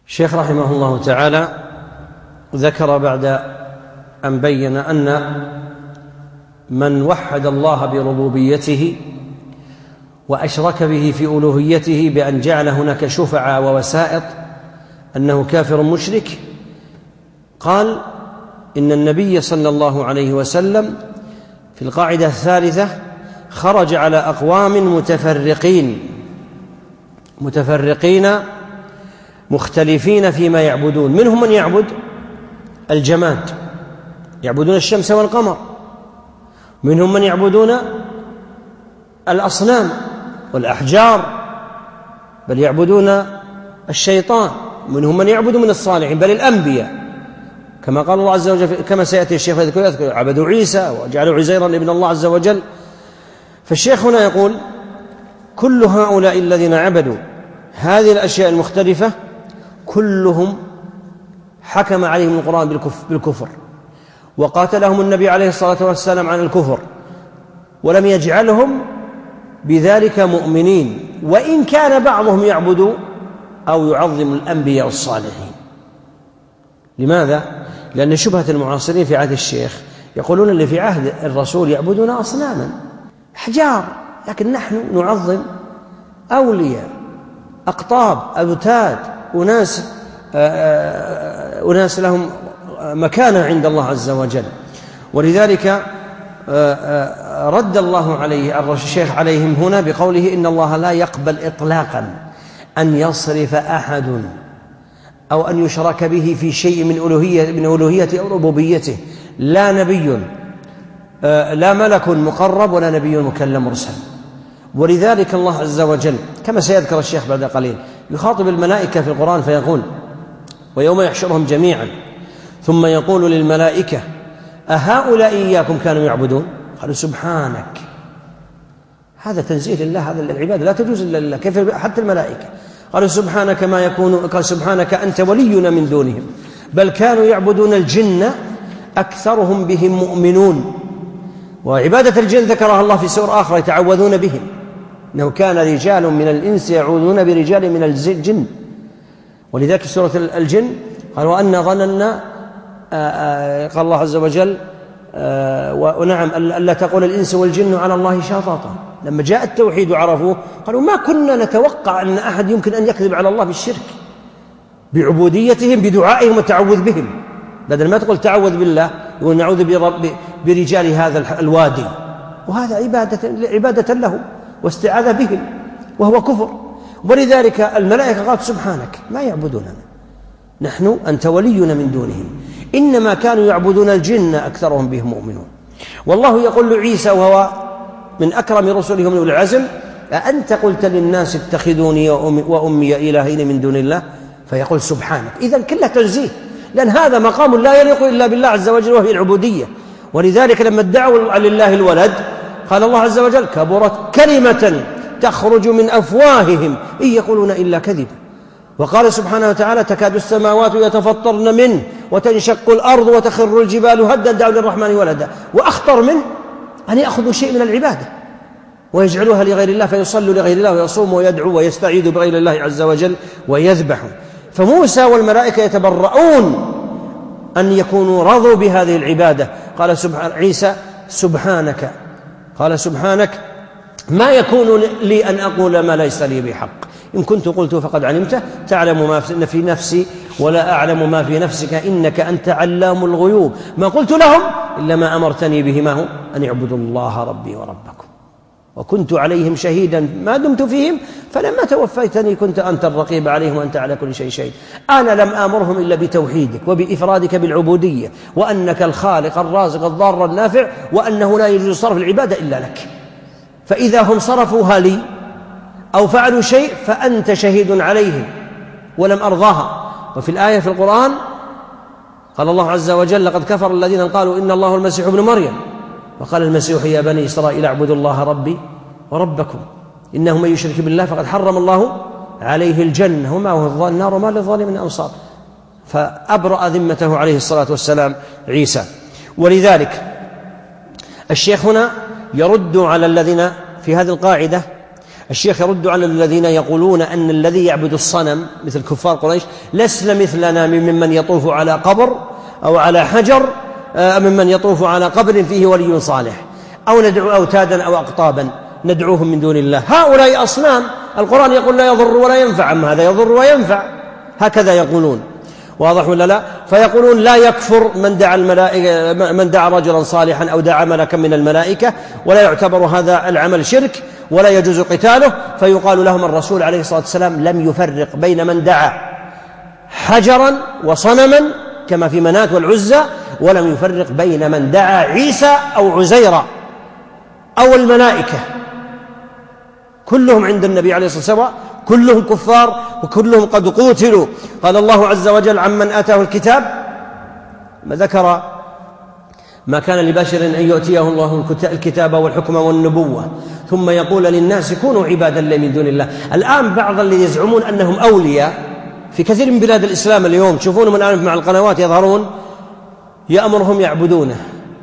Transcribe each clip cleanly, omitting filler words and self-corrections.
الشيخ رحمه الله تعالى ذكر بعد أن بين أن من وحد الله بربوبيته وأشرك به في ألوهيته بأن جعل هناك شفعاء ووسائط أنه كافر مشرك. قال إن النبي صلى الله عليه وسلم في القاعدة الثالثة خرج على أقوام متفرقين مختلفين فيما يعبدون. منهم من يعبد الجماد، يعبدون الشمس والقمر، منهم من يعبدون الأصنام والأحجار، بل يعبدون الشيطان، منهم من يعبد من الصالحين بل الأنبياء، كما قال الله عز وجل كما سيأتي الشيخ يذكر عبدوا عيسى وجعلوا عزيرا ابن الله عز وجل. فالشيخ هنا يقول كل هؤلاء الذين عبدوا هذه الأشياء المختلفة كلهم حكم عليهم القرآن بالكفر، وقاتلهم النبي عليه الصلاة والسلام عن الكفر، ولم يجعلهم بذلك مؤمنين، وإن كان بعضهم يعبد أو يعظم الأنبياء الصالحين. لماذا؟ لأن شبهة المعاصرين في عهد الشيخ يقولون اللي في عهد الرسول يعبدون أصناما أحجار، لكن نحن نعظم أولياء أقطاب أوتاد أناس لهم مكانة عند الله عز وجل. ولذلك رد الله عليه الشيخ عليهم هنا بقوله إن الله لا يقبل إطلاقا أن يصرف أحد أو أن يشرك به في شيء من ألوهيته أو ربوبيته، لا نبي لا ملك مقرب ولا نبي مكلم مرسل. ولذلك الله عز وجل كما سيذكر الشيخ بعد قليل يخاطب الملائكة في القرآن فيقول ويوم يحشرهم جميعا ثم يقول للملائكة أهؤلاء إياكم كانوا يعبدون؟ قالوا سبحانك. هذا تنزيه لله، هذا العبادة لا تجوز إلا لله، كيف حتى الملائكة؟ قالوا سبحانك ما يكون، قال سبحانك أنت ولينا من دونهم بل كانوا يعبدون الجن أكثرهم بهم مؤمنون. وعبادة الجن ذكرها الله في سورة أخرى يتعوذون بهم، إنه كان رجال من الإنس يعوذون برجال من الجن. ولذلك سورة الجن قال وأن ظننا قال الله عز وجل ونعم ألا تقول الإنس والجن على الله شططا. لما جاء التوحيد وعرفوه قالوا ما كنا نتوقع أن أحد يمكن أن يكذب على الله بالشرك بعبوديتهم بدعائهم والتعوذ بهم، بدل ما تقول تعوذ بالله يقول نعوذ برجال هذا الوادي، وهذا عبادة له واستعاذة بهم وهو كفر. ولذلك الملائكة قالت سبحانك ما يعبدوننا نحن أنت ولينا من دونهم إنما كانوا يعبدون الجن أكثرهم بهم مؤمنون. والله يقول لعيسى وهو من أكرم رسله من أولي العزم أأنت قلت للناس اتخذوني وأمي إلهين من دون الله؟ فيقول سبحانك. إذن كله تنزيه، لأن هذا مقام لا يليق إلا بالله عز وجل وهي العبودية. ولذلك لما ادعوا لله الولد قال الله عز وجل كبرت كلمة تخرج من أفواههم إن يقولون إلا كذبا. وقال سبحانه وتعالى تكاد السماوات يتفطرن منه وتنشق الأرض وتخر الجبال هدا دعوا للرحمن ولدا. وأخطر منه أن يأخذوا شيء من العبادة ويجعلوها لغير الله، فيصلوا لغير الله ويصوموا ويدعوا ويستعيذوا بغير الله عز وجل ويذبحوا. فموسى والملائكة يتبرؤون أن يكونوا رضوا بهذه العبادة. قال عيسى سبحانك، قال سبحانك ما يكون لي أن أقول ما ليس لي بحق إن كنت قلته فقد علمته تعلم ما في نفسي ولا أعلم ما في نفسك إنك أنت علام الغيوب ما قلت لهم إلا ما أمرتني به ما هو أن يعبدوا الله ربي وربكم وكنت عليهم شهيدا ما دمت فيهم فلما توفيتني كنت أنت الرقيب عليهم وأنت على كل شيء شهيد. أنا لم آمرهم إلا بتوحيدك وبإفرادك بالعبودية وأنك الخالق الرازق الضار النافع وأنه لا يجوز صرف العبادة إلا لك. فإذا هم صرفوها لي أو فعلوا شيء فأنت شهيد عليهم ولم أرضاها. وفي الآية في القرآن قال الله عز وجل لقد كفر الذين قالوا إن الله المسيح ابن مريم وقال المسيح يا بني إسرائيل اعبدوا الله ربي وربكم إنه من يشرك بالله فقد حرم الله عليه الجنة ومأواه النار وما للظالمين من أنصار. فأبرأ ذمته عليه الصلاة والسلام عيسى. ولذلك الشيخ هنا يرد على الذين في هذه القاعدة الشيخ يرد على الذين يقولون أن الذي يعبد الصنم مثل كفار قريش لسنا مثلنا ممن يطوف على قبر أو على حجر، ممن يطوف على قبر فيه ولي صالح، أو ندعو أوتادا أو أقطابا ندعوهم من دون الله. هؤلاء أصنام، القرآن يقول لا يضر ولا ينفع، أما هذا يضر وينفع، هكذا يقولون. واضح ولا لا؟ فيقولون لا يكفر من دعا رجلا صالحا أو دعا ملكا من الملائكة، ولا يعتبر هذا العمل شرك ولا يجوز قتاله. فيقال لهم الرسول عليه الصلاة والسلام لم يفرق بين من دعا حجرا وصنما كما في منات والعزى، ولم يفرق بين من دعا عيسى أو عزيرا أو الملائكة، كلهم عند النبي عليه الصلاة والسلام كلهم كفار وكلهم قد قوتلوا. قال الله عز وجل عمن آتاه الكتاب ما ذكر ما كان لبشر أن يؤتيه الله الكتاب والحكم والنبوة ثم يقول للناس كونوا عبادا لي من دون الله. الآن بعض اللي يزعمون أنهم أولياء في كثير من بلاد الإسلام اليوم تشوفونهم الآن مع القنوات يظهرون يأمرهم يعبدونه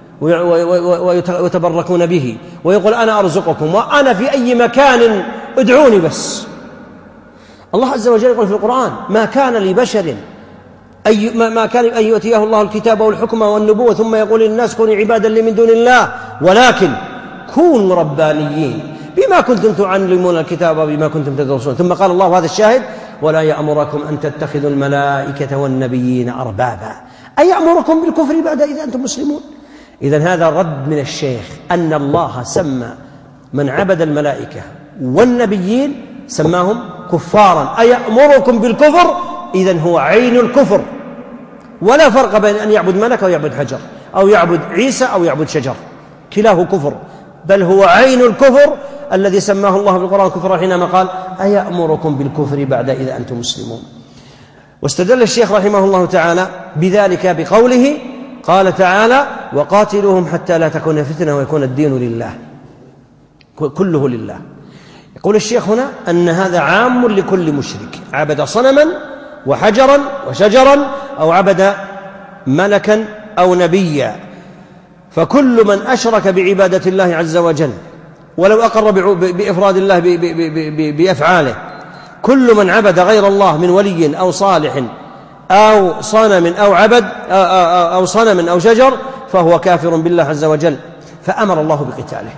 ويتبركون به، ويقول أنا أرزقكم وأنا في أي مكان ادعوني بس. الله عز وجل يقول في القرآن ما كان لبشر ما كان أن يؤتيه الله الكتاب والحكم والنبوة ثم يقول للناس كونوا عبادا لي من دون الله، ولكن كونوا ربانيين بما كنتم تعلمون الكتاب وبما كنتم تدرسون. ثم قال الله هذا الشاهد ولا يأمركم أن تتخذوا الملائكة والنبيين أربابا، أيأمركم بالكفر بعد إذا أنتم مسلمون؟ إذن هذا رد من الشيخ أن الله سمى من عبد الملائكة والنبيين سماهم كفارا، أيأمركم بالكفر؟ إذن هو عين الكفر، ولا فرق بين أن يعبد ملك أو يعبد حجر أو يعبد عيسى أو يعبد شجر، كلاه كفر، بل هو عين الكفر الذي سماه الله في القرآن كفرا حينما قال أيأمركم بالكفر بعد إذا أنتم مسلمون. واستدل الشيخ رحمه الله تعالى بذلك بقوله قال تعالى وقاتلوهم حتى لا تكون فتنة ويكون الدين لله كله لله. يقول الشيخ هنا أن هذا عام لكل مشرك عبد صنما وحجرا وشجرا أو عبد ملكا أو نبيا، فكل من أشرك بعبادة الله عز وجل ولو أقر بإفراد الله بأفعاله، كل من عبد غير الله من ولي أو صالح أو صنم أو عبد أو صنم أو شجر فهو كافر بالله عز وجل، فأمر الله بقتاله.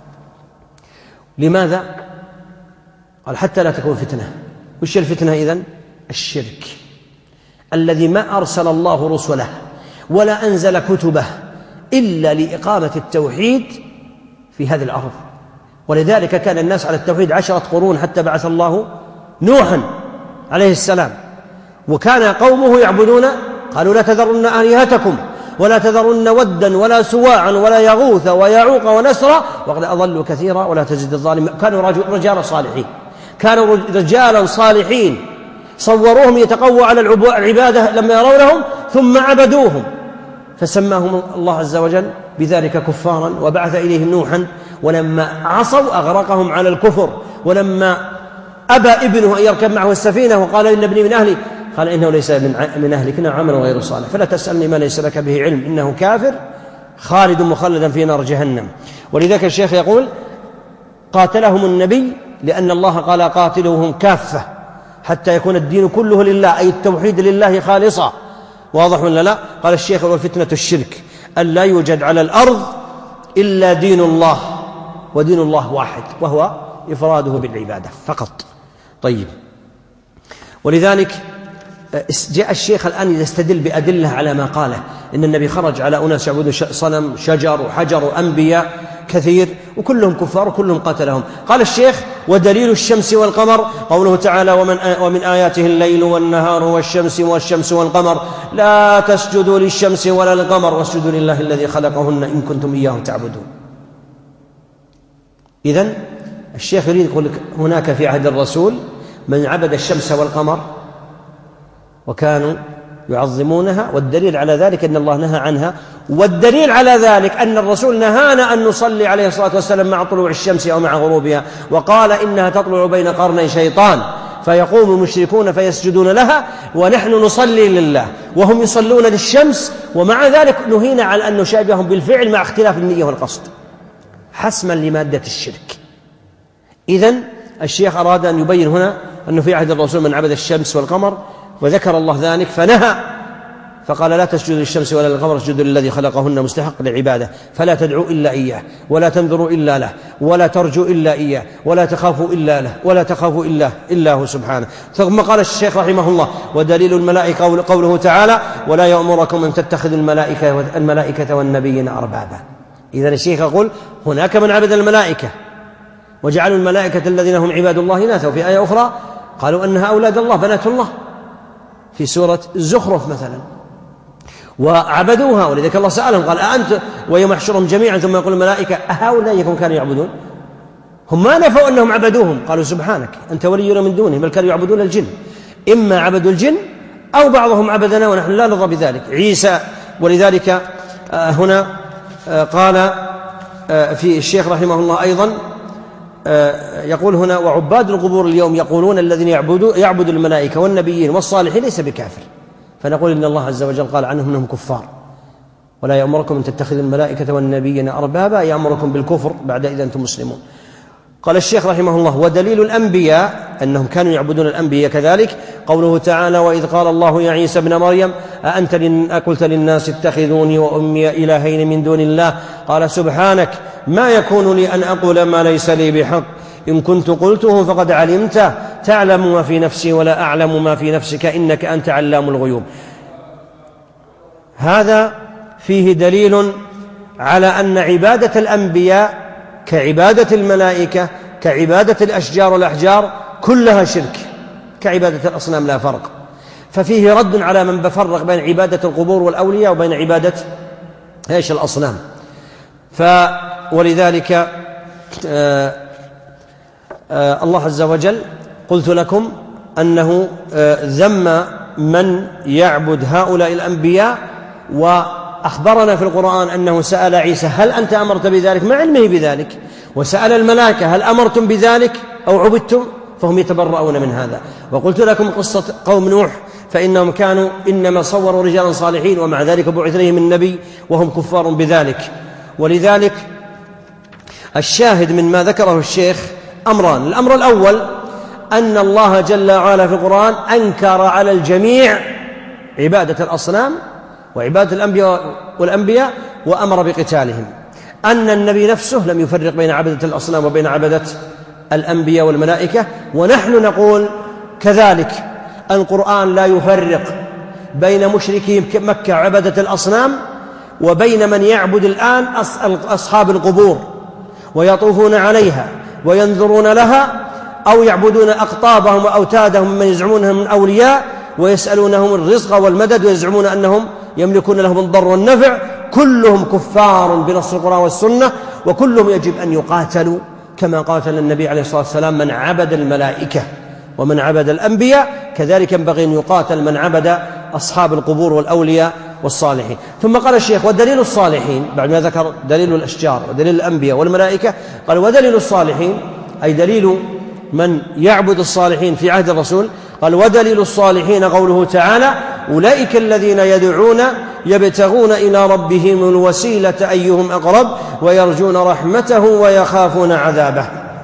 لماذا؟ قال حتى لا تكون فتنة. وش الفتنة إذن؟ الشرك الذي ما أرسل الله رسله ولا أنزل كتبه إلا لإقامة التوحيد في هذه الأرض، ولذلك كان الناس على التوحيد 10 قرون حتى بعث الله نوحا عليه السلام، وكان قومه يعبدون قالوا لا تذرن آلهتكم ولا تذرن ودا ولا سواعا ولا يغوث ويعوق ونسرا وقد أضلوا كثيرا ولا تزد الظالمين. كانوا رجال صالحين، كانوا رجالا صالحين صوروهم يتقوى على العبادة لما يرونهم ثم عبدوهم، فسماهم الله عز وجل بذلك كفارا وبعث إليهم نوحا، ولما عصوا أغرقهم على الكفر، ولما أبى ابنه أن يركب معه السفينة وقال إن ابني من أهلي قال إنه ليس من أهلك إنه عمل غير صالح فلا تسألني ما ليس لك به علم إنه كافر خالد مخلدا في نار جهنم. ولذلك الشيخ يقول قاتلهم النبي لأن الله قال قاتلوهم كافة حتى يكون الدين كله لله، أي التوحيد لله خالصا. واضح ولا لا؟ قال الشيخ والفتنة الشرك أن لا يوجد على الأرض إلا دين الله، ودين الله واحد وهو إفراده بالعبادة فقط. طيب، ولذلك جاء الشيخ الآن يستدل بأدلة على ما قاله إن النبي خرج على أناس يعبدون صنم شجر وحجر وأنبياء كثير وكلهم كفار وكلهم قتلهم. قال الشيخ ودليل الشمس والقمر قوله تعالى ومن آياته الليل والنهار والشمس والقمر لا تسجدوا للشمس ولا للقمر واسجدوا لله الذي خلقهن إن كنتم إياه تعبدون. إذن الشيخ يريد يقول هناك في عهد الرسول من عبد الشمس والقمر وكانوا يعظمونها، والدليل على ذلك أن الله نهى عنها، والدليل على ذلك أن الرسول نهانا أن نصلي عليه الصلاة والسلام مع طلوع الشمس أو مع غروبها، وقال إنها تطلع بين قرني شيطان فيقوم المشركون فيسجدون لها ونحن نصلي لله وهم يصلون للشمس، ومع ذلك نهينا على أن نشابههم بالفعل مع اختلاف النية والقصد حسما لمادة الشرك. إذن الشيخ أراد أن يبين هنا أنه في عهد الرسول من عبد الشمس والقمر، وذكر الله ذلك فنهى فقال لا تسجدوا للشمس ولا للقمر، اسجدوا للذي خلقهن مستحق للعبادة، فلا تدعوا إلا إياه ولا تنظروا إلا له ولا ترجوا إلا إياه ولا تخافوا إلا له ولا تخافوا إلا هو سبحانه. ثم قال الشيخ رحمه الله: ودليل الملائكة قوله تعالى: ولا يأمركم أن تتخذوا الملائكة والنبيين أربابا. إذن الشيخ يقول هناك من عبد الملائكة وجعلوا الملائكة الذين هم عباد الله إناثا، وفي آية أخرى قالوا أنها أولاد الله بنات الله في سورة الزخرف مثلا، وعبدوها. ولذلك الله سألهم قال: أأنت ويوم يحشرهم جميعا ثم يقول الملائكة أهؤلاء كانوا يعبدون؟ هم ما نفوا أنهم عبدوهم، قالوا سبحانك أنت ولينا من دونهم، بل كانوا يعبدون الجن، إما عبدوا الجن أو بعضهم عبدنا ونحن لا نرضى بذلك. عيسى. ولذلك هنا قال في الشيخ رحمه الله أيضا يقول هنا: وعباد القبور اليوم يقولون الذين يعبدوا الملائكة والنبيين والصالحين ليس بكافر. فنقول إن الله عز وجل قال عنهم أنهم كفار. ولا يأمركم أن تتخذوا الملائكة والنبيين أربابا، يأمركم بالكفر بعد إذا أنتم مسلمون. قال الشيخ رحمه الله: ودليل الأنبياء أنهم كانوا يعبدون الأنبياء كذلك قوله تعالى: وإذ قال الله يا عيسى ابن مريم أأنت قلت للناس اتخذوني وأمي إلهين من دون الله قال سبحانك ما يكون لي أن أقول ما ليس لي بحق إن كنت قلته فقد علمته تعلم ما في نفسي ولا أعلم ما في نفسك إنك أنت علام الغيوب. هذا فيه دليل على أن عبادة الأنبياء كعبادة الملائكة كعبادة الأشجار والأحجار كلها شرك، كعبادة الأصنام لا فرق. ففيه رد على من بفرق بين عبادة القبور والأولياء وبين عبادة الأصنام. ولذلك الله عز وجل قلت لكم أنه ذم من يعبد هؤلاء الأنبياء، وأخبرنا في القرآن أنه سأل عيسى هل أنت أمرت بذلك مع علمه بذلك، وسأل الملائكة هل أمرتم بذلك أو عبدتم، فهم يتبرؤون من هذا. وقلت لكم قصة قوم نوح فإنهم كانوا إنما صوروا رجالا صالحين ومع ذلك بعث إليهم النبي وهم كفار بذلك. ولذلك الشاهد من ما ذكره الشيخ أمران: الأمر الأول أن الله جل وعلا في القرآن أنكر على الجميع عبادة الأصنام وعبادة الأنبياء وأمر بقتالهم، أن النبي نفسه لم يفرق بين عبادة الأصنام وبين عبادة الأنبياء والملائكة. ونحن نقول كذلك القرآن لا يفرق بين مشركي مكة عبادة الأصنام وبين من يعبد الآن أصحاب القبور ويطوفون عليها وينظرون لها أو يعبدون أقطابهم وأوتادهم من يزعمونهم من أولياء ويسألونهم الرزق والمدد ويزعمون أنهم يملكون لهم الضر والنفع. كلهم كفار بنص القرآن والسنة، وكلهم يجب أن يقاتلوا كما قاتل النبي عليه الصلاة والسلام من عبد الملائكة ومن عبد الأنبياء، كذلك ينبغي أن يقاتل من عبد أصحاب القبور والأولياء والصالحين. ثم قال الشيخ: ودليل الصالحين، بعد ما ذكر دليل الأشجار ودليل الأنبياء والملائكة قال: ودليل الصالحين أي دليل من يعبد الصالحين في عهد الرسول. قال: ودليل الصالحين قوله تعالى: أولئك الذين يدعون يبتغون إلى ربهم الوسيلة أيهم أقرب ويرجون رحمته ويخافون عذابه.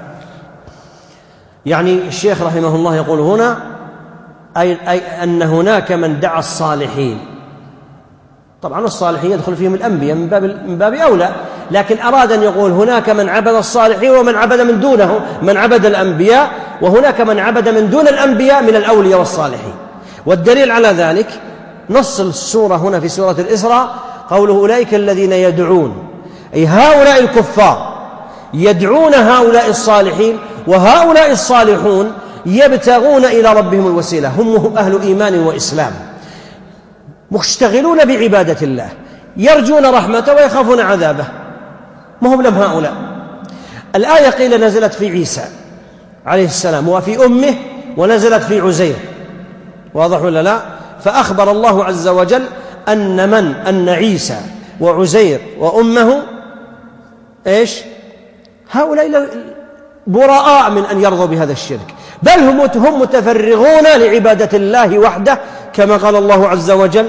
يعني الشيخ رحمه الله يقول هنا أي أن هناك من دعا الصالحين، طبعا الصالحين يدخل فيهم الأنبياء من باب أولى، لكن أراد أن يقول هناك من عبد الصالحين ومن عبد من دونه، من عبد الأنبياء وهناك من عبد من دون الأنبياء من الأولياء والصالحين. والدليل على ذلك نص السورة هنا في سورة الإسراء قوله: أولئك الذين يدعون، أي هؤلاء الكفار يدعون هؤلاء الصالحين، وهؤلاء الصالحون يبتغون إلى ربهم الوسيلة، هم أهل إيمان وإسلام مشتغلون بعبادة الله يرجون رحمته ويخافون عذابه، ما هم لم هؤلاء. الآية قيل نزلت في عيسى عليه السلام وفي أمه ونزلت في عزير، واضح ولا لا؟ فأخبر الله عز وجل أن عيسى وعزير وأمه إيش؟ هؤلاء براء من أن يرضوا بهذا الشرك، بل هم متفرغون لعبادة الله وحده، كما قال الله عز وجل: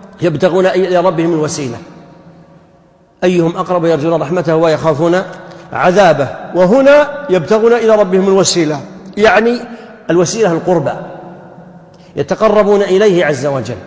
يبتغون إلى ربهم الوسيلة أيهم أقرب يرجون رحمته ويخافون عذابه. وهنا يبتغون إلى ربهم الوسيلة، يعني الوسيلة القربى، يتقربون إليه عز وجل.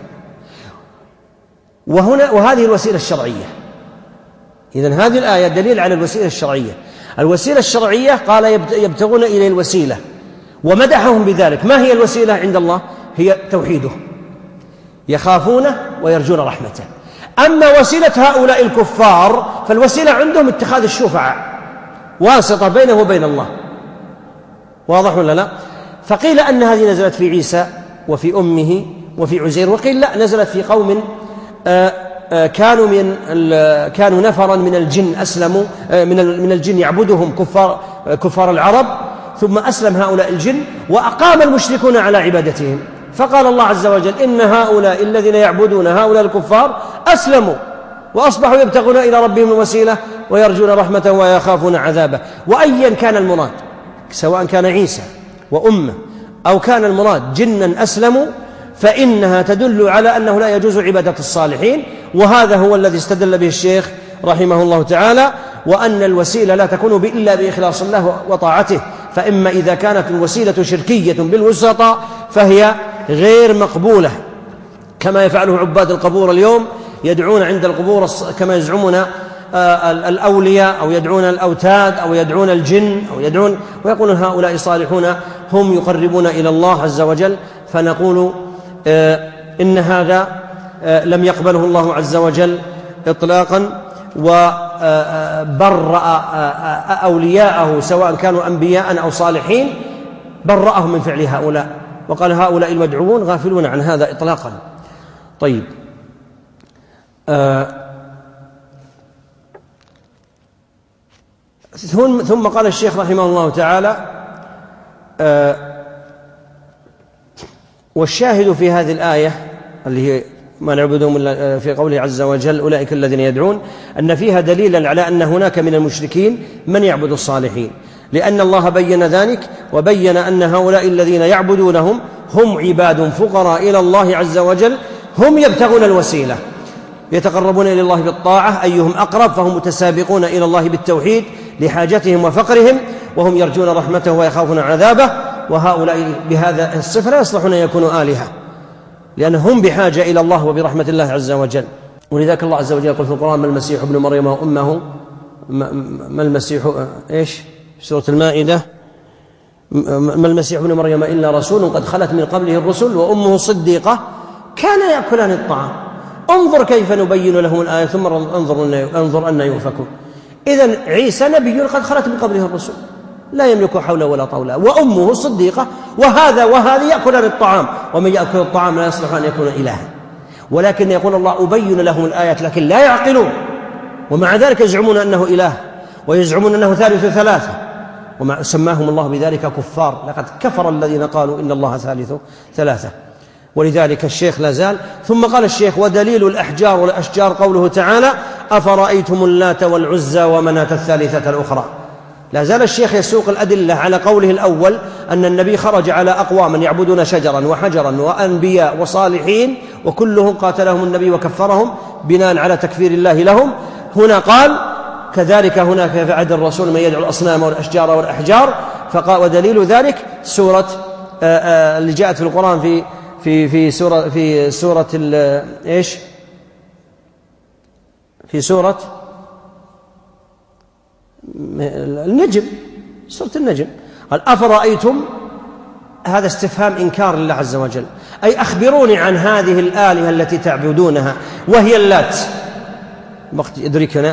وهذه الوسيلة الشرعية. إذن هذه الآية دليل على الوسيلة الشرعية. الوسيلة الشرعية قال يبتغون إليه الوسيلة ومدحهم بذلك. ما هي الوسيلة عند الله؟ هي توحيده، يخافونه ويرجون رحمته. أما وسيلة هؤلاء الكفار فالوسيلة عندهم اتخاذ الشفعاء واسطة بينه وبين الله. واضح ولا لا؟ فقيل أن هذه نزلت في عيسى وفي أمه وفي عزير، وقيل لا، نزلت في قوم كانوا نفرا من الجن أسلموا من الجن يعبدهم كفار العرب، ثم أسلم هؤلاء الجن وأقام المشركون على عبادتهم، فقال الله عز وجل إن هؤلاء الذين يعبدون هؤلاء الكفار أسلموا وأصبحوا يبتغون إلى ربهم الوسيلة ويرجون رحمته ويخافون عذابه. وأيا كان المراد، سواء كان عيسى وأمه أو كان المراد جنا أسلموا، فإنها تدل على أنه لا يجوز عبادة الصالحين. وهذا هو الذي استدل به الشيخ رحمه الله تعالى، وأن الوسيلة لا تكون إلا بإخلاص الله وطاعته. فإما إذا كانت الوسيلة شركية بالوسطاء فهي غير مقبولة، كما يفعله عباد القبور اليوم، يدعون عند القبور كما يزعمون الأولياء، أو يدعون الأوتاد، أو يدعون الجن، أو يدعون ويقولون هؤلاء صالحون هم يقربون إلى الله عز وجل. فنقول إن هذا لم يقبله الله عز وجل إطلاقا، وبرأ أولياءه سواء كانوا أنبياء أو صالحين، برأهم من فعل هؤلاء، وقال هؤلاء المدعوون غافلون عن هذا إطلاقا. طيب، ثم قال الشيخ رحمه الله تعالى: والشاهد في هذه الآية اللي هي ما نعبدهم إلا في قوله عز وجل أولئك الذين يدعون، أن فيها دليلا على أن هناك من المشركين من يعبد الصالحين، لأن الله بين ذلك، وبين أن هؤلاء الذين يعبدونهم هم عباد فقراء إلى الله عز وجل، هم يبتغون الوسيلة، يتقربون إلى الله بالطاعة أيهم أقرب، فهم متسابقون إلى الله بالتوحيد لحاجتهم وفقرهم، وهم يرجون رحمته ويخافون عذابه. وهؤلاء بهذا الصفة لا يصلحون أن يكونوا آلهة، لأنهم بحاجة إلى الله وبرحمة الله عز وجل. ولذلك الله عز وجل يقول في القرآن: ما المسيح ابن مريم وأمه، ما المسيح إيش؟ سورة المائدة: ما المسيح ابن مريم إلا رسول قد خلت من قبله الرسل وأمه صديقة كان يأكلان الطعام. انظر كيف نبين لهم الآية ثم انظر أن يؤفكون. إذن عيسى نبي قد خلت من قبله الرسل، لا يملك حول ولا طولا، وأمه صديقة، وهذه يأكلان الطعام، ومن يأكل الطعام لا يصلح أن يكون إلها. ولكن يقول الله: أبين لهم الآيات، لكن لا يعقلون، ومع ذلك يزعمون أنه إله، ويزعمون أنه ثالث ثلاثة، وما سماهم الله بذلك كفار. لقد كفر الذين قالوا إن الله ثالث ثلاثة. ولذلك الشيخ لا زال. ثم قال الشيخ: ودليل الأحجار والأشجار قوله تعالى: أفرأيتم اللات والعزى ومناة الثالثة الأخرى. لا زال الشيخ يسوق الأدلة على قوله الأول أن النبي خرج على أقوام يعبدون شجرا وحجرا وأنبياء وصالحين، وكلهم قاتلهم النبي وكفرهم بناء على تكفير الله لهم. هنا قال: كذلك هناك فعد الرسول من يدعو الأصنام والأشجار والأحجار. فقال: ودليل ذلك سورة اللي جاءت في القرآن في سورة إيش؟ في سورة النجم، سورة النجم. قال: أفرأيتم، هذا استفهام إنكار لله عز وجل، أي أخبروني عن هذه الآلهة التي تعبدونها، وهي اللات. وقت يدركنا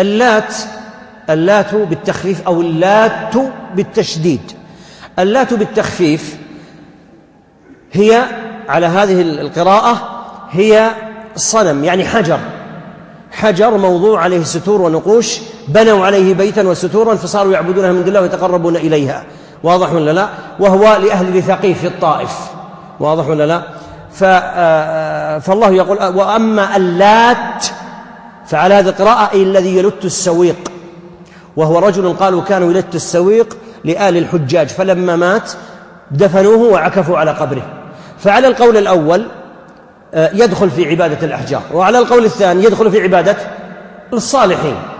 اللات بالتخفيف أو اللات بالتشديد. اللات بالتخفيف هي على هذه القراءة هي صنم، يعني حجر موضوع عليه ستور ونقوش، بنوا عليه بيتا وستورا فصاروا يعبدونها من دون الله ويتقربون إليها. واضح ولا لا؟ وهو لأهل ثقيف في الطائف. واضح ولا لا؟ فالله يقول: وأما اللات فعلى هذه القراءة أي الذي يلت السويق، وهو رجل قالوا كانوا يلت السويق لآل الحجاج، فلما مات دفنوه وعكفوا على قبره. فعلى القول الأول يدخل في عبادة الأحجار، وعلى القول الثاني يدخل في عبادة الصالحين.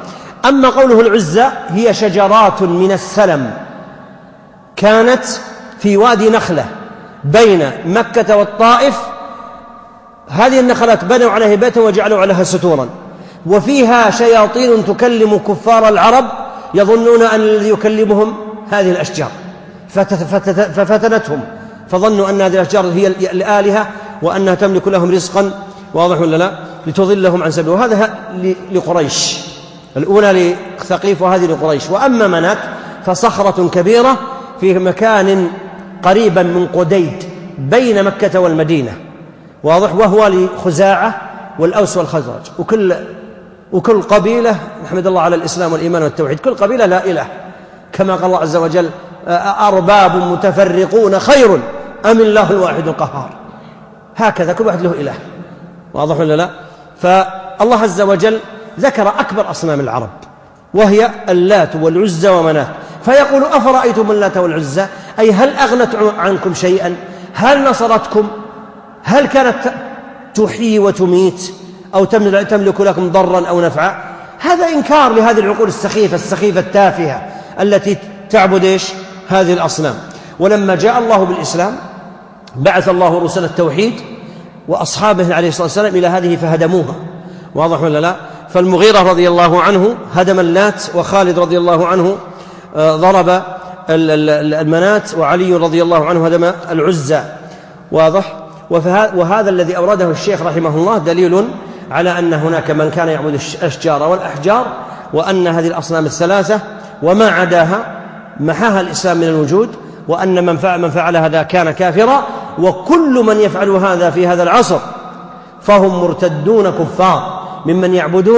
أما قوله العزى هي شجرات من السلم كانت في وادي نخلة بين مكة والطائف، هذه النخلات بنوا عليها بيتا وجعلوا عليها ستورا، وفيها شياطين تكلم كفار العرب يظنون أن الذي يكلمهم هذه الأشجار، ففتنتهم فظنوا أن هذه الأشجار هي الآلهة وأنها تملك لهم رزقا، واضح ولا لا، لتضلهم عن سبيل. وهذا لقريش، الأولى لثقيف وهذه لقريش. وأما منات فصخرة كبيرة في مكان قريبا من قديد بين مكة والمدينة، واضح، وهو لخزاعة والأوس والخزرج، وكل قبيلة، نحمد الله على الإسلام والإيمان والتوحيد، كل قبيلة لا إله، كما قال الله عز وجل أرباب متفرقون خير أم الله الواحد القهار، هكذا كل واحد له إله، واضح ولا لا. فالله عز وجل ذكر أكبر أصنام العرب وهي اللات والعزى ومنات، فيقول أفرأيتم اللات والعزى، أي هل أغنت عنكم شيئا، هل نصرتكم، هل كانت تحيي وتميت أو تملك لكم ضرا أو نفعا؟ هذا إنكار لهذه العقول السخيفة التافهة التي تعبد هذه الأصنام. ولما جاء الله بالإسلام بعث الله رسل التوحيد وأصحابه عليه الصلاة والسلام إلى هذه فهدموها، واضح ولا لا. فالمغيرة رضي الله عنه هدم اللات، وخالد رضي الله عنه ضرب المنات، وعلي رضي الله عنه هدم العزى، واضح. وهذا الذي أورده الشيخ رحمه الله دليل على أن هناك من كان يعبد الأشجار والأحجار، وأن هذه الأصنام الثلاثة وما عداها محاها الإسلام من الوجود، وأن من فعل هذا كان كافرا، وكل من يفعل هذا في هذا العصر فهم مرتدون كفار ممن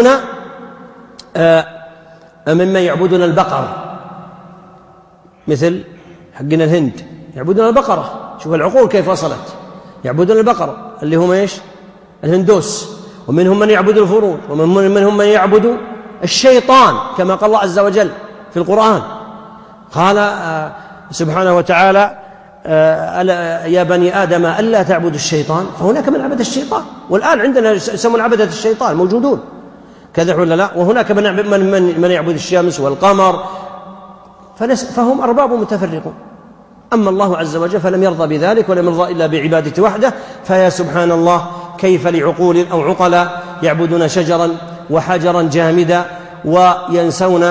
يعبدون البقر، مثل حقنا الهند يعبدون البقرة، شوف العقول كيف وصلت، يعبدون البقرة اللي هم ايش؟ الهندوس. ومنهم من يعبد الفرون، ومنهم من يعبد الشيطان، كما قال الله عز وجل في القرآن، قال سبحانه وتعالى يا بني آدم ألا تعبدوا الشيطان، فهناك من عبد الشيطان، والآن عندنا يسمون عبدة الشيطان موجودون كذا ولا لا. وهناك من يعبد الشمس والقمر، فهم أرباب متفرقون. أما الله عز وجل فلم يرضى بذلك، ولم يرضى إلا بعبادته وحده. فيا سبحان الله كيف لعقول أو عقلاء يعبدون شجرا وحجرا جامدا وينسون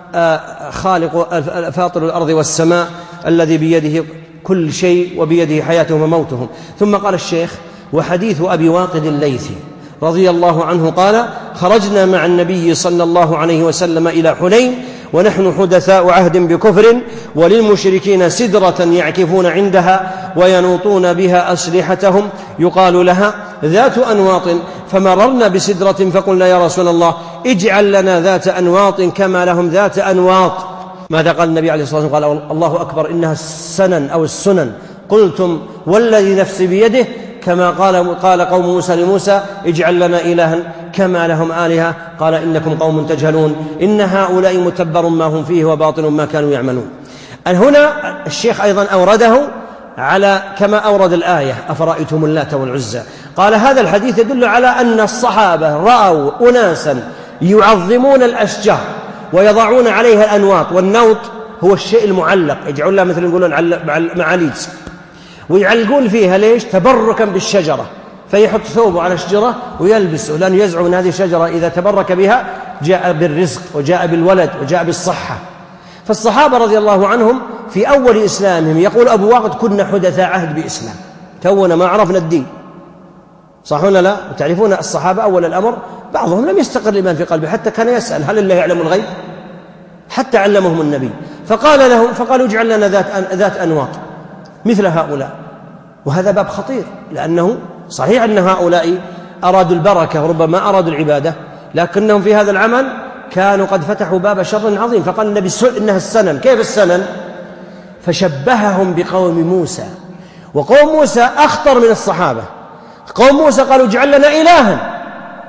خالق فاطر الأرض والسماء الذي بيده كل شيء وبيده حياتهم وموتهم. ثم قال الشيخ: وحديث أبي واقد الليثي رضي الله عنه قال: خرجنا مع النبي صلى الله عليه وسلم إلى حنين ونحن حدثاء عهد بكفر، وللمشركين سدرة يعكفون عندها وينوطون بها أسلحتهم يقال لها ذات أنواط، فمررنا بسدرة فقلنا: يا رسول الله اجعل لنا ذات أنواط كما لهم ذات أنواط. ماذا قال النبي عليه الصلاة والسلام؟ قال: الله أكبر، إنها السنن أو السنن. قلتم والذي نفسي بيده، كما قال قوم موسى لموسى: اجعل لنا إلها كما لهم آلهة. قال: إنكم قوم تجهلون، إن هؤلاء متبر ما هم فيه وباطل ما كانوا يعملون. هنا الشيخ أيضا أورده على كما أورد الآية: أفرأيتم اللات والعزى. قال: هذا الحديث يدل على أن الصحابة رأوا أناسا يعظمون الأشجار ويضعون عليها الأنواط، والنوط هو الشيء المعلق، يجعلون لها مثل يقولون معاليز، ويعلقون فيها ليش؟ تبركا بالشجرة، فيحط ثوبه على شجرة ويلبسه، لأنه يزعم أن هذه الشجرة إذا تبرك بها جاء بالرزق وجاء بالولد وجاء بالصحة. فالصحابة رضي الله عنهم في أول إسلامهم يقول أبو واقد: كنا حدثاء عهد بإسلام، تونا ما عرفنا الدين، صح ولا لا؟ وتعرفون الصحابة أول الأمر بعضهم لم يستقر الإيمان في قلبه، حتى كان يسأل: هل الله يعلم الغيب؟ حتى علمهم النبي. فقالوا: اجعل لنا ذات أنواط مثل هؤلاء. وهذا باب خطير، لأنه صحيح أن هؤلاء أرادوا البركة وربما أرادوا العبادة، لكنهم في هذا العمل كانوا قد فتحوا باب شر عظيم. فقال النبي: إنها السنن. كيف السنن؟ فشبههم بقوم موسى، وقوم موسى أخطر من الصحابة. قوم موسى قالوا: اجعل لنا إلها،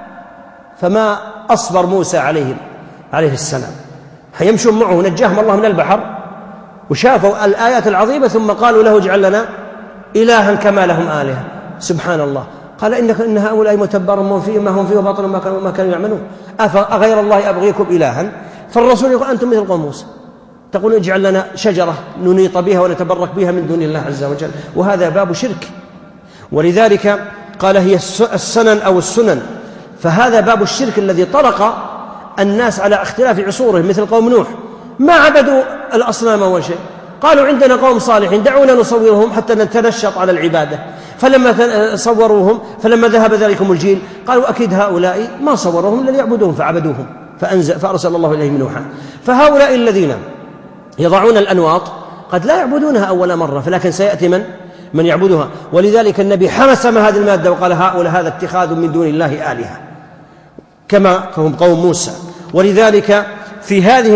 فما أصبر موسى عليه السلام، يمشون معه نجاهم الله من البحر، وشافوا الآيات العظيمة، ثم قالوا له: اجعل لنا إلها كما لهم آلهة. سبحان الله. قال: إن هؤلاء متبر ما هم فيه وباطل ما كانوا يعملون. أغير الله أبغيكم إلها فالرسول يقول أنتم مثل قوم موسى، تقول اجعل لنا شجرة ننيط بها ونتبرك بها من دون الله عز وجل، وهذا باب شرك. ولذلك قال هي السنن أو السنن، فهذا باب الشرك الذي طرق الناس على اختلاف عصورهم. مثل قوم نوح ما عبدوا الأصنام أول شيء، قالوا عندنا قوم صالحين دعونا نصورهم حتى نتنشط على العبادة، فلما صوروهم فلما ذهب ذلكم الجيل قالوا أكيد هؤلاء ما صوروهم لن يعبدوهم فعبدوهم فأرسل الله إليهم نوحا. فهؤلاء الذين يضعون الأنواط قد لا يعبدونها أول مرة، فلكن سيأتي من يعبدها. ولذلك النبي حمسم هذه المادة وقال هؤلاء هذا اتخاذ من دون الله آلهة كما هم قوم موسى. ولذلك في هذه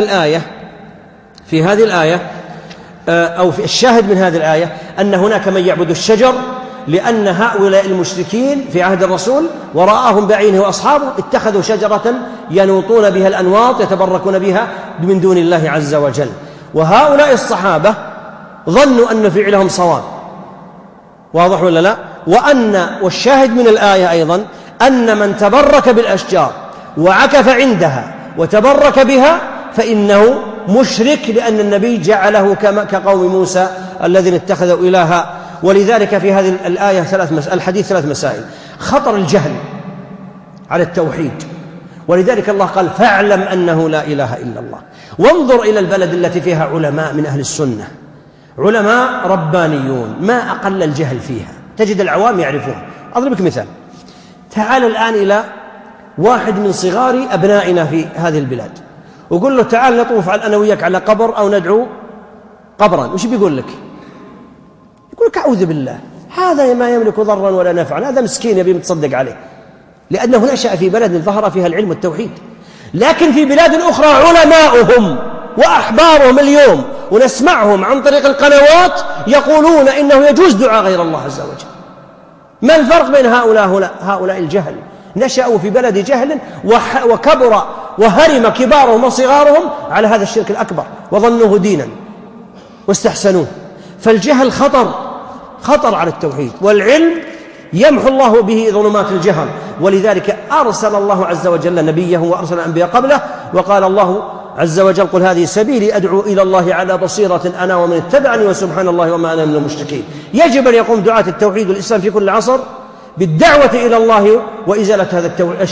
الآية أو في الشاهد من هذه الآية أن هناك من يعبد الشجر، لأن هؤلاء المشركين في عهد الرسول ورآهم بعينه وأصحابه اتخذوا شجرة ينوطون بها الأنواط يتبركون بها من دون الله عز وجل. وهؤلاء الصحابة ظنوا أن فعلهم صواب، واضح ولا لا؟ والشاهد من الآية أيضا أن من تبرك بالأشجار وعكف عندها وتبرك بها فإنه مشرك، لأن النبي جعله كقوم موسى الذين اتخذوا إلها. ولذلك في هذه الآية الحديث ثلاث مسائل: خطر الجهل على التوحيد، ولذلك الله قال فاعلم أنه لا إله إلا الله. وانظر إلى البلد التي فيها علماء من أهل السنة، علماء ربانيون ما أقل الجهل فيها، تجد العوام يعرفون. أضربك مثال، تعال الآن إلى واحد من صغار أبنائنا في هذه البلاد وقل له تعال نطوف أنا وياك على قبر أو ندعو قبرا، وش بيقول لك؟ يقول لك أعوذ بالله، هذا ما يملك ضرا ولا نفعا، هذا مسكين يبي متصدق عليه، لأنه نشأ في بلد ظهر فيها العلم والتوحيد. لكن في بلاد أخرى علماؤهم وأحبارهم اليوم ونسمعهم عن طريق القنوات يقولون إنه يجوز دعاء غير الله عز وجل. ما الفرق بين هؤلاء الجهل؟ نشأوا في بلد جهل وكبر وهرم كبارهم وصغارهم على هذا الشرك الأكبر وظنوه دينا واستحسنوه. فالجهل خطر على التوحيد، والعلم يمحو الله به ظلمات الجهل. ولذلك أرسل الله عز وجل نبيه وأرسل الأنبياء قبله، وقال الله عز وجل قل هذه سبيلي أدعو إلى الله على بصيرة أنا ومن اتبعني وسبحان الله وما أنا من المشركين. يجب أن يقوم دعاة التوحيد والإسلام في كل عصر بالدعوة إلى الله وإزالة هذا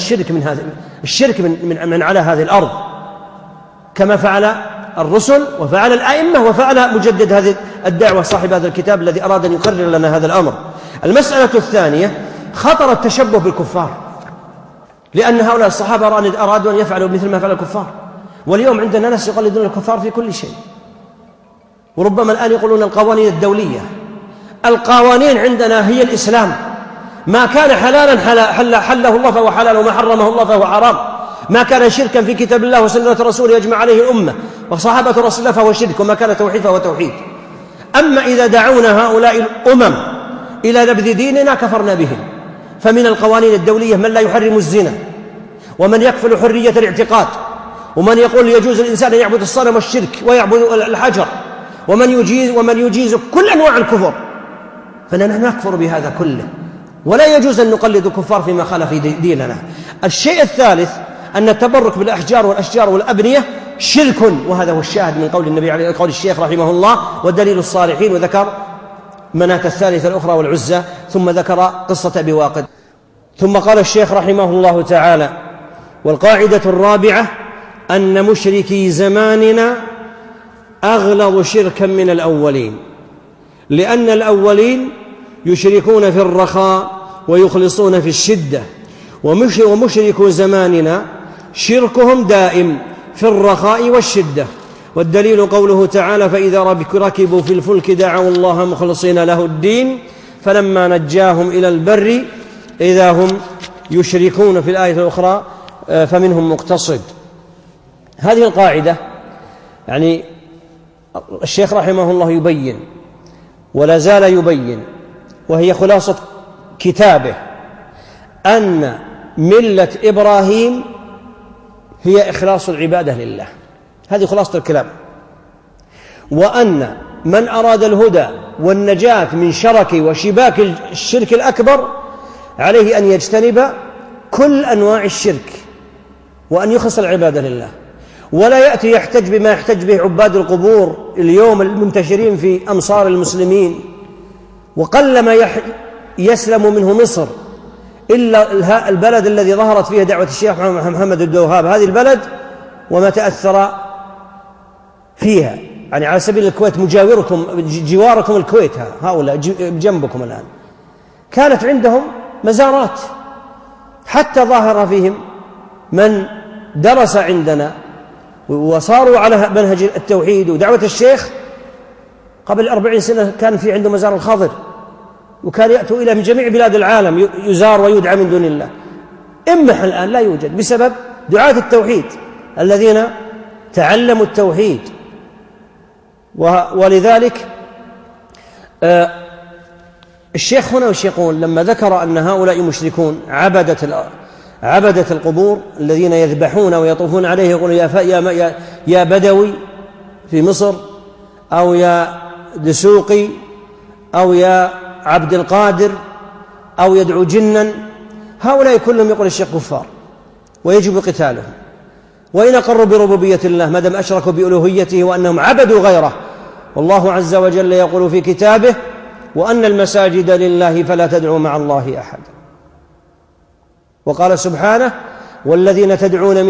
الشرك من على هذه الأرض، كما فعل الرسل وفعل الأئمة وفعل مجدد هذه الدعوة صاحب هذا الكتاب الذي أراد أن يقرر لنا هذا الأمر. المسألة الثانية خطر التشبه بالكفار، لأن هؤلاء الصحابة أرادوا أن يفعلوا مثل ما فعل الكفار، واليوم عندنا ناس يقلدون الكفار في كل شيء. وربما الآن يقولون القوانين الدولية، القوانين عندنا هي الإسلام، ما كان حلالا حله الله فهو حلال، وما حرمه الله فهو حرام. ما كان شركا في كتاب الله وسنة رسوله يجمع عليه الأمة وصحابة رسول الله فهو شرك، وما كان توحيد فهو توحيد. أما إذا دعونا هؤلاء الأمم إلى نبذ ديننا كفرنا بهم. فمن القوانين الدولية من لا يحرم الزنا، ومن يكفل حرية الاعتقاد، ومن يقول يجوز الإنسان أن يعبد الصنم والشرك ويعبد الحجر، ومن يجيز كل أنواع الكفر. فنحن نكفر بهذا كله، ولا يجوز أن نقلد الكفار فيما خالف ديننا. الشيء الثالث أن التبرك بالأحجار والأشجار والأبنية شرك، وهذا هو الشاهد من قول النبي عليه قول الشيخ رحمه الله ودليل الصالحين، وذكر مناة الثالثة الأخرى والعزى، ثم ذكر قصة أبي واقد. ثم قال الشيخ رحمه الله تعالى: والقاعدة الرابعة أن مشركي زماننا أغلظ شركا من الأولين، لأن الأولين يشركون في الرخاء ويخلصون في الشدة، ومشركو زماننا شركهم دائم في الرخاء والشدة. والدليل قوله تعالى: فإذا ركبوا في الفلك دعوا الله مخلصين له الدين فلما نجاهم إلى البر إذا هم يشركون. في الآية الأخرى: فمنهم مقتصد. هذه القاعدة يعني الشيخ رحمه الله يبين ولا زال يبين، وهي خلاصة كتابه، أن ملة إبراهيم هي إخلاص العبادة لله. هذه خلاصة الكلام. وأن من أراد الهدى والنجاة من شرك وشباك الشرك الأكبر عليه أن يجتنب كل أنواع الشرك وأن يخلص العبادة لله. ولا يأتي يحتج بما يحتج به عباد القبور اليوم المنتشرين في أمصار المسلمين، وقلما يسلم منه مصر إلا البلد الذي ظهرت فيه دعوة الشيخ محمد عبد الوهاب، هذه البلد وما تأثر فيها. يعني على سبيل الكويت مجاوركم جواركم الكويت، هؤلاء جنبكم الآن، كانت عندهم مزارات، حتى ظاهر فيهم من درس عندنا وصاروا على منهج التوحيد ودعوة الشيخ. قبل 40 سنة كان في عنده مزار الخضر، وكان يأتوا إلى من جميع بلاد العالم يزار ويدعى من دون الله. إمح الآن لا يوجد بسبب دعاة التوحيد الذين تعلموا التوحيد. ولذلك الشيخ هنا وش يقول لما ذكر أن هؤلاء مشركون عبدة القبور الذين يذبحون ويطوفون عليه، يقول يا بدوي في مصر، أو يا دسوقي، أو يا عبد القادر، أو يدعو جنا، هؤلاء كلهم يقول الشيخ كفار ويجب قتالهم، وإن أقروا بربوبية الله ما دام أشركوا بألوهيته وأنهم عبدوا غيره. والله عز وجل يقول في كتابه: وأن المساجد لله فلا تدعوا مع الله أحد. وقال سبحانه: والذين تدعون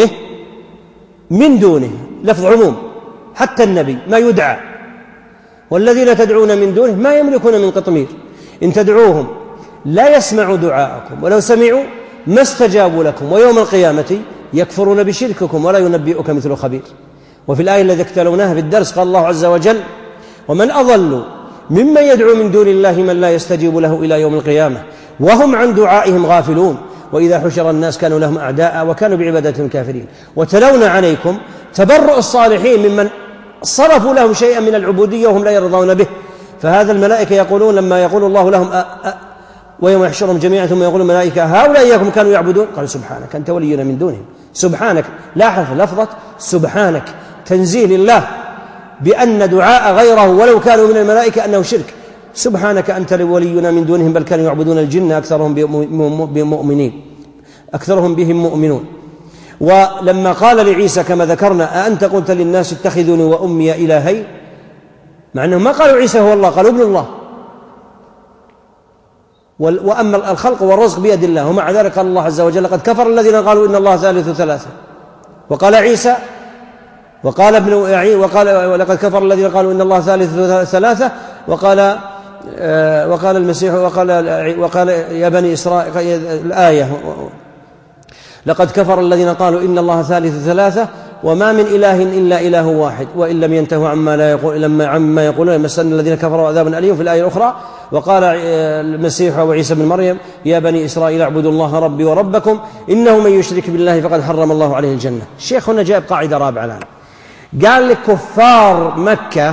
من دونه لفظ عموم، حتى النبي ما يدعى. والذين تدعون من دونه ما يملكون من قطمير، إن تدعوهم لا يسمعوا دعاءكم ولو سمعوا ما استجابوا لكم، ويوم القيامة يكفرون بشرككم ولا ينبئك مثل خبير. وفي الآية التي اكتلوناها في الدرس قال الله عز وجل: ومن أضل ممن يدعو من دون الله من لا يستجيب له إلى يوم القيامة وهم عن دعائهم غافلون وإذا حشر الناس كانوا لهم أعداء وكانوا بعبادتهم كافرين. وتلونا عليكم تبرؤ الصالحين ممن صرفوا لهم شيئا من العبودية وهم لا يرضون به. فهذا الملائكة يقولون لما يقول الله لهم ويوم يحشرهم جميعا ثم يقول الملائكة: هؤلاء إياكم كانوا يعبدون؟ قال: سبحانك أنت ولينا من دونهم. سبحانك، لاحظ لفظة سبحانك، تنزيه لله بأن دعاء غيره ولو كانوا من الملائكة أنه شرك. سبحانك أنت ولينا من دونهم بل كانوا يعبدون الجن أكثرهم بهم مؤمنون. ولما قال لعيسى كما ذكرنا: أأنت قلت للناس اتخذوني وأمي إلهين، مع أنهم ما قالوا عيسى هو الله، قالوا ابن الله، وأما الخلق والرزق بيد الله. ومع ذلك قال الله عز وجل: قد كفر الذين قالوا إن الله ثالث ثلاثة. وقال عيسى وقال ولقد كفر الذين قالوا إن الله ثالث ثلاثة. وقال المسيح وقال يا بني إسرائيل الآية: لقد كفر الذين قالوا إن الله ثالث ثلاثة وما من إله إلا إله واحد وإن لم ينتهوا عما يقولون يمسن الذين كفروا عذاب أليم. في الآية الأخرى: وقال المسيح وعيسى بن مريم: يا بني إسرائيل اعبدوا الله ربي وربكم إنه من يشرك بالله فقد حرم الله عليه الجنة. الشيخ هنا جاء بقاعدة رابعة الآن، قال لك كفار مكة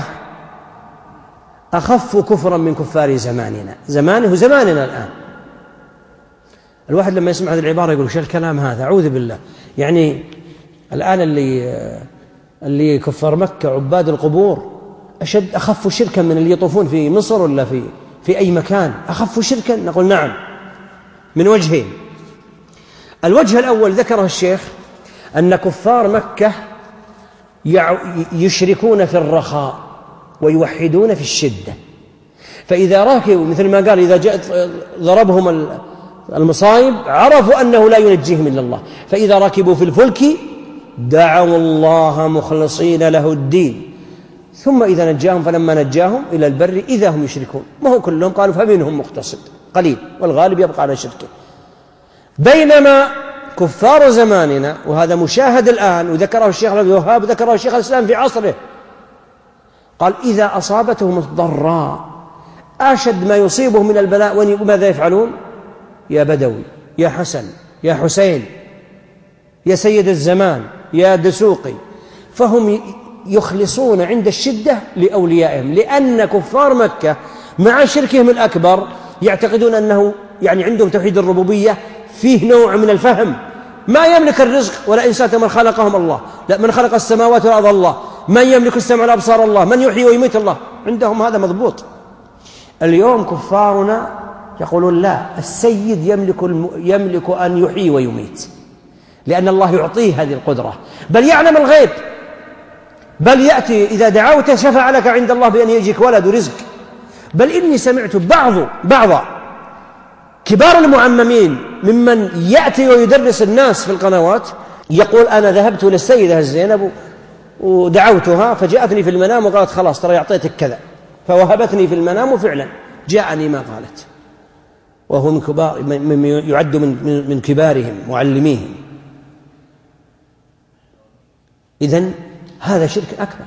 أخف كفرا من كفار زماننا الآن. الواحد لما يسمع هذه العبارة يقول: شو الكلام هذا؟ أعوذ بالله. يعني الآن اللي كفار مكة عباد القبور أخف شركا من اللي يطوفون في مصر ولا في أي مكان، أخف شركا. نقول نعم، من وجهين. الوجه الأول ذكره الشيخ أن كفار مكة يشركون في الرخاء ويوحدون في الشدة، فإذا راكبوا مثل ما قال إذا جاءت ضربهم المصائب عرفوا أنه لا ينجيهم إلا الله، فإذا ركبوا في الفلك دعوا الله مخلصين له الدين ثم إذا نجاهم فلما نجاهم إلى البر إذا هم يشركون. ما هو كلهم، قالوا فمنهم مقتصد قليل والغالب يبقى على شركه. بينما كفار زماننا، وهذا مشاهد الآن وذكره الشيخ عبد الوهاب وذكره الشيخ الإسلام في عصره، قال: إذا أصابتهم الضراء أشد ما يصيبهم من البلاء وماذا يفعلون؟ يا بدوي، يا حسن، يا حسين، يا سيد الزمان، يا دسوقي. فهم يخلصون عند الشدة لأوليائهم، لأن كفار مكة مع شركهم الأكبر يعتقدون أنه يعني عندهم توحيد الربوبية فيه نوع من الفهم، ما يملك الرزق ولا إنسان من خلقهم الله، لا، من خلق السماوات والأرض الله، من يملك السمع والأبصار الله، من يحيي ويميت الله، عندهم هذا مضبوط. اليوم كفارنا يقولون لا، السيد يملك أن يحيي ويميت، لأن الله يعطيه هذه القدرة، بل يعلم الغيب، بل يأتي إذا دعوت شفع لك عند الله بأن يجيك ولد ورزق. بل إني سمعت بعض كبار المعممين ممن يأتي ويدرس الناس في القنوات يقول: أنا ذهبت للسيدة زينب ودعوتها فجاءتني في المنام وقالت خلاص ترى أعطيتك كذا، فوهبتني في المنام وفعلا جاءني ما قالت، وهو من كبار يعد من كبارهم معلميهم. إذن هذا شرك أكبر.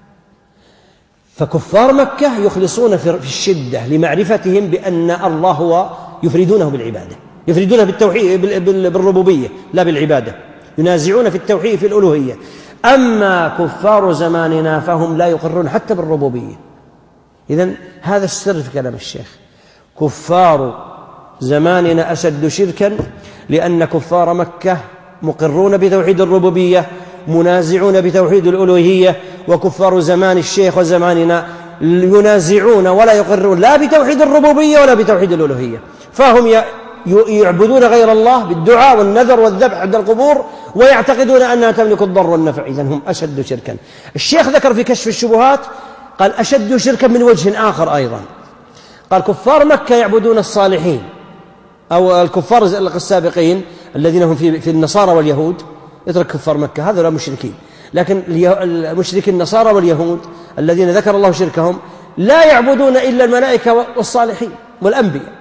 فكفار مكة يخلصون في الشدة لمعرفتهم بأن الله هو يفردونه بالعبادة، يفردونه بالتوحيد بالربوبية لا بالعبادة، ينازعون في التوحيد في الألوهية. أما كفار زماننا فهم لا يقرون حتى بالربوبية. إذن هذا السر في كلام الشيخ. كفار زماننا أشد شركا لأن كفار مكة مقرون بتوحيد الربوبية منازعون بتوحيد الألوهية، وكفار زمان الشيخ وزماننا ينازعون ولا يقرون لا بتوحيد الربوبية ولا بتوحيد الألوهية، فهم يعبدون غير الله بالدعاء والنذر والذبح عند القبور ويعتقدون أنها تملك الضر والنفع. إذن هم أشد شركا. الشيخ ذكر في كشف الشبهات قال أشد شركا من وجه آخر أيضا، قال كفار مكة يعبدون الصالحين أو الكفار السابقين الذين هم في النصارى واليهود، اترك كفار مكة هذا لا مشركين، لكن المشركين النصارى واليهود الذين ذكر الله شركهم لا يعبدون إلا الملائكة والصالحين والأنبياء،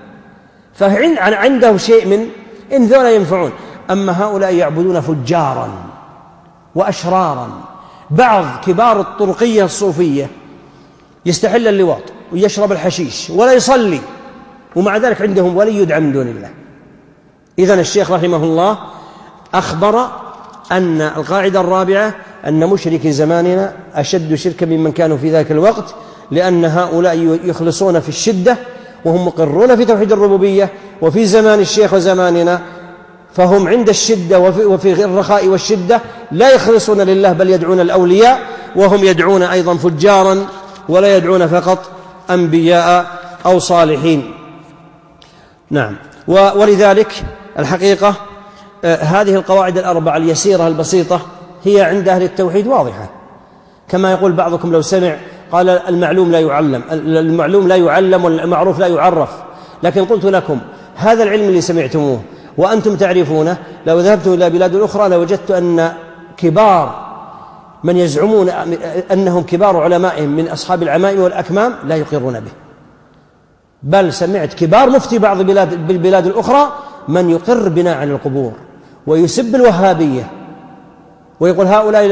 فعندهم شيء من إن ذولا ينفعون. أما هؤلاء يعبدون فجارا وأشرارا. بعض كبار الطرقية الصوفية يستحل اللواط ويشرب الحشيش ولا يصلي، ومع ذلك عندهم ولي يدعى من دون الله. إذن الشيخ رحمه الله أخبر أن القاعدة الرابعة أن مشركي زماننا أشد شركا ممن كانوا في ذاك الوقت، لأن هؤلاء يخلصون في الشدة وهم مقرون في توحيد الربوبية، وفي زمان الشيخ وزماننا فهم عند الشدة وفي الرخاء والشدة لا يخلصون لله بل يدعون الأولياء، وهم يدعون أيضا فجارا ولا يدعون فقط أنبياء أو صالحين. نعم. ولذلك الحقيقة هذه القواعد الأربعة اليسيرة البسيطة هي عند أهل التوحيد واضحة، كما يقول بعضكم لو سمع قال المعلوم لا يعلم والمعروف لا يعرف. لكن قلت لكم هذا العلم اللي سمعتموه وأنتم تعرفونه لو ذهبتم إلى بلاد أخرى لوجدت أن كبار من يزعمون أنهم كبار علمائهم من أصحاب العمائم والأكمام لا يقرون به، بل سمعت كبار مفتي بعض البلاد الأخرى من يقر بناء عن القبور ويسب الوهابية ويقول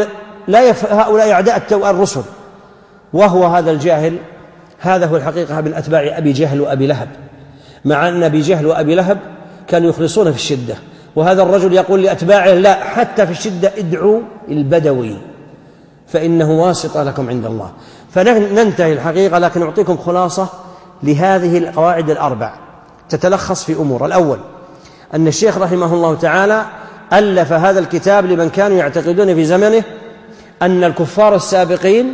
هؤلاء أعداء الرسل، وهو هذا الجاهل هذا هو الحقيقة من أتباع أبي جهل وأبي لهب، مع أن أبي جهل وأبي لهب كانوا يخلصون في الشدة، وهذا الرجل يقول لأتباعه لا حتى في الشدة ادعوا البدوي فإنه واسطة لكم عند الله. فننتهي الحقيقة، لكن أعطيكم خلاصة لهذه القواعد الأربع تتلخص في أمور. الأول أن الشيخ رحمه الله تعالى ألف هذا الكتاب لمن كانوا يعتقدون في زمنه أن الكفار السابقين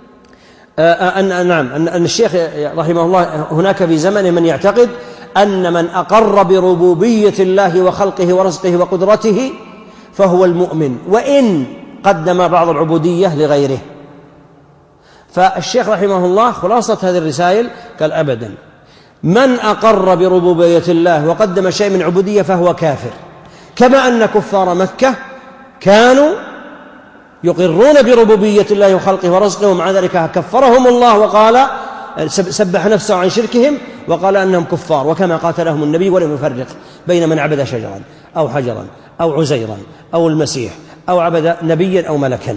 أن الشيخ رحمه الله هناك في زمنه من يعتقد أن من أقر بربوبية الله وخلقه ورزقه وقدرته فهو المؤمن وإن قدم بعض العبودية لغيره. فالشيخ رحمه الله خلاصة هذه الرسائل قال أبدا، من أقر بربوبية الله وقدم شيء من عبودية فهو كافر، كما أن كفار مكة كانوا يقرون بربوبية الله وخلقه ورزقه ومع ذلك كفرهم الله وقال سبح نفسه عن شركهم وقال أنهم كفار، وكما قاتلهم النبي ولم يفرق بين من عبد شجرا أو حجرا أو عزيرا أو المسيح أو عبد نبيا أو ملكا.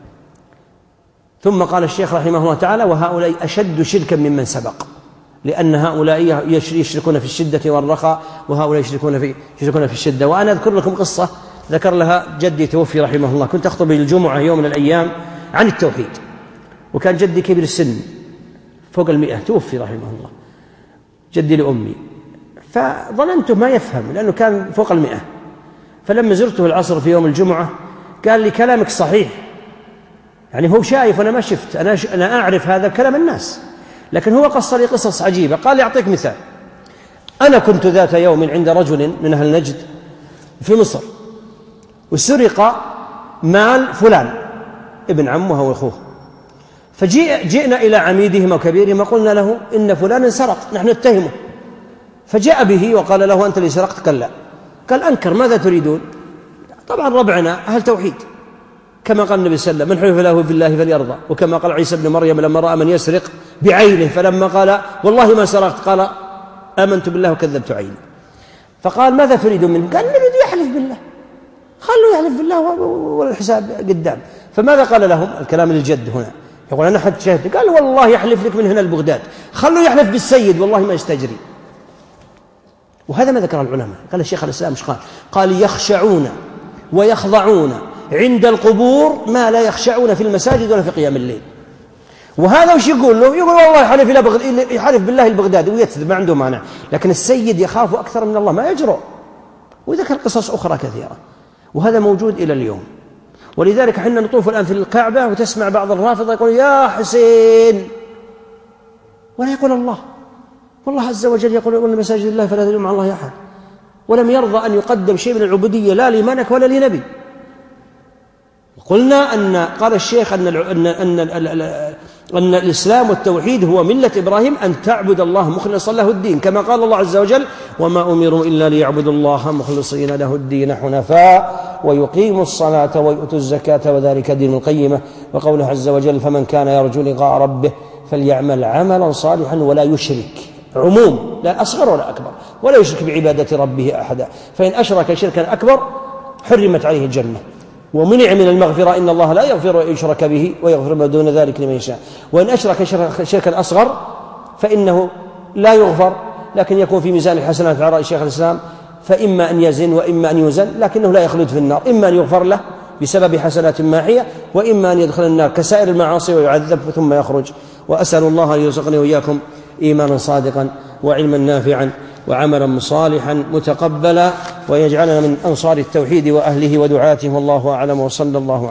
ثم قال الشيخ رحمه الله تعالى وهؤلاء أشد شركا ممن سبق، لأن هؤلاء يشركون في الشدة والرخاء وهؤلاء يشركون في الشدة. وأنا أذكر لكم قصة ذكر لها جدي توفي رحمه الله، كنت أخطب الجمعة يوم من الأيام عن التوحيد، وكان جدي كبير السن فوق 100 توفي رحمه الله جدي لأمي، فظننته ما يفهم لأنه كان فوق 100. فلما زرته العصر في يوم الجمعة قال لي كلامك صحيح، يعني هو شايف أنا ما شفت، أنا أعرف هذا كلام الناس، لكن هو قص لي قصص عجيبة. قال لي أعطيك مثال، أنا كنت ذات يوم عند رجل من أهل نجد في مصر، وسرق مال فلان ابن عمه أو أخوه، فجئنا إلى عميدهم وكبيرهم وقلنا له إن فلان سرق، نحن نتهمه، فجاء به وقال له أنت اللي سرقت؟ قال لا. قال أنكر، ماذا تريدون؟ طبعا ربعنا أهل توحيد، كما قال النبي صلى الله عليه وسلم من حلف له بالله فليرضى، وكما قال عيسى بن مريم لما رأى من يسرق بعينه فلما قال والله ما سرقت قال آمنت بالله وكذبت عيني. فقال ماذا تريدون منه؟ قال نريد يحلف بالله، خلوا يحلف بالله والحساب قدام. فماذا قال لهم؟ الكلام الجد هنا، يقول أنا حد شهد، قال والله يحلف لك من هنا لبغداد، خلوا يحلف بالسيد والله ما يستجري. وهذا ما ذكر العلماء. قال الشيخ الإسلام ايش قال؟ قال يخشعون ويخضعون عند القبور ما لا يخشعون في المساجد ولا في قيام الليل. وهذا وش يقول له؟ يقول والله يحلف بالله البغدادي ويكذب، ما عنده مانع، لكن السيد يخاف أكثر من الله، ما يجرؤ. وذكر قصص أخرى كثيرة، وهذا موجود إلى اليوم. ولذلك حنا نطوف الآن في الكعبة وتسمع بعض الرافضة يقول يا حسين، ولا يقول الله. والله عز وجل يقول إن مساجد الله فلا تدعوا مع الله أحد، ولم يرضى أن يقدم شيء من العبودية لا لملك ولا لنبي. قلنا قال الشيخ أن الإسلام والتوحيد هو ملة إبراهيم، أن تعبد الله مخلصا له الدين، كما قال الله عز وجل وما أمروا إلا ليعبدوا الله مخلصين له الدين حنفاء ويقيموا الصلاة ويؤتوا الزكاة وذلك دين القيمة. وقوله عز وجل فمن كان يرجو لقاء ربه فليعمل عملا صالحا ولا يشرك، عموم لا أصغر ولا أكبر، ولا يشرك بعبادة ربه أحدا، فإن أشرك شركا أكبر حرمت عليه الجنة ومنع من المغفرة، إن الله لا يغفر أن يشرك به ويغفر ما دون ذلك لمن يشاء. وإن أشرك شركا أصغر فإنه لا يغفر، لكن يكون في ميزان الحسنات على رأي شيخ الإسلام، فإما أن يزن وإما أن يوزن، لكنه لا يخلد في النار، إما أن يغفر له بسبب حسنات ماحية، وإما أن يدخل النار كسائر المعاصي ويعذب ثم يخرج. وأسأل الله أن يرزقني وإياكم إيمانا صادقا وعلما نافعا وعملا صالحا متقبلا، ويجعلنا من أنصار التوحيد وأهله ودعاته، والله أعلم، وصلى الله